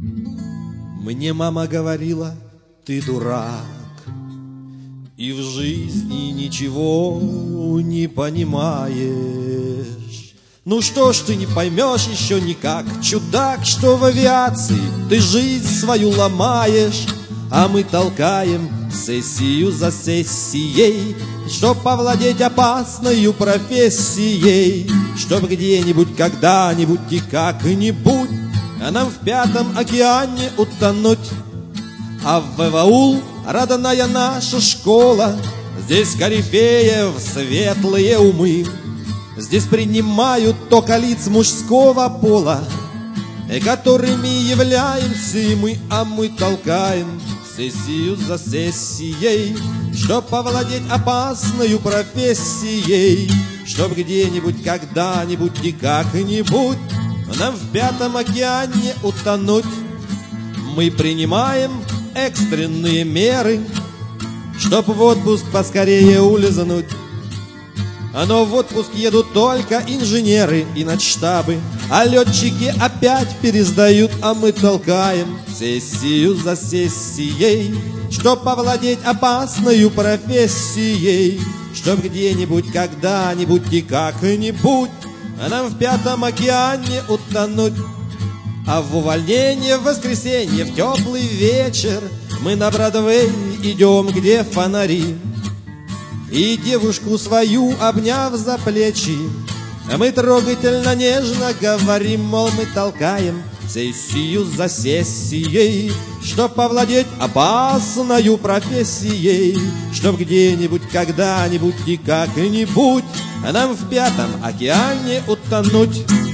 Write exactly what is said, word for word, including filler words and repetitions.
Мне мама говорила, ты дурак, и в жизни ничего не понимаешь. Ну что ж ты не поймешь еще никак, чудак, что в авиации ты жизнь свою ломаешь, а мы толкаем сессию за сессией, чтоб овладеть опасною профессией, чтоб где-нибудь, когда-нибудь и как-нибудь, а нам в пятом океане утонуть. А в ВВУ родная наша школа, здесь корифеев светлые умы, здесь принимают только лиц мужского пола, которыми являемся и мы, а мы толкаем сессию за сессией, чтоб овладеть опасною профессией, чтоб где-нибудь, когда-нибудь и как-нибудь нам в пятом океане утонуть. Мы принимаем экстренные меры, чтоб в отпуск поскорее улизнуть. Но в отпуск едут только инженеры и начштабы, а летчики опять пересдают, а мы толкаем сессию за сессией, чтоб овладеть опасною профессией, чтоб где-нибудь, когда-нибудь и как-нибудь нам в пятом океане утонуть. А в увольнение в воскресенье в теплый вечер мы на Бродвей идем, где фонари, и девушку свою обняв за плечи, мы трогательно нежно говорим, мол, мы толкаем сессию за сессией, чтоб овладеть опасною профессией, чтоб где-нибудь, когда-нибудь и как-нибудь нам в пятом океане утонуть.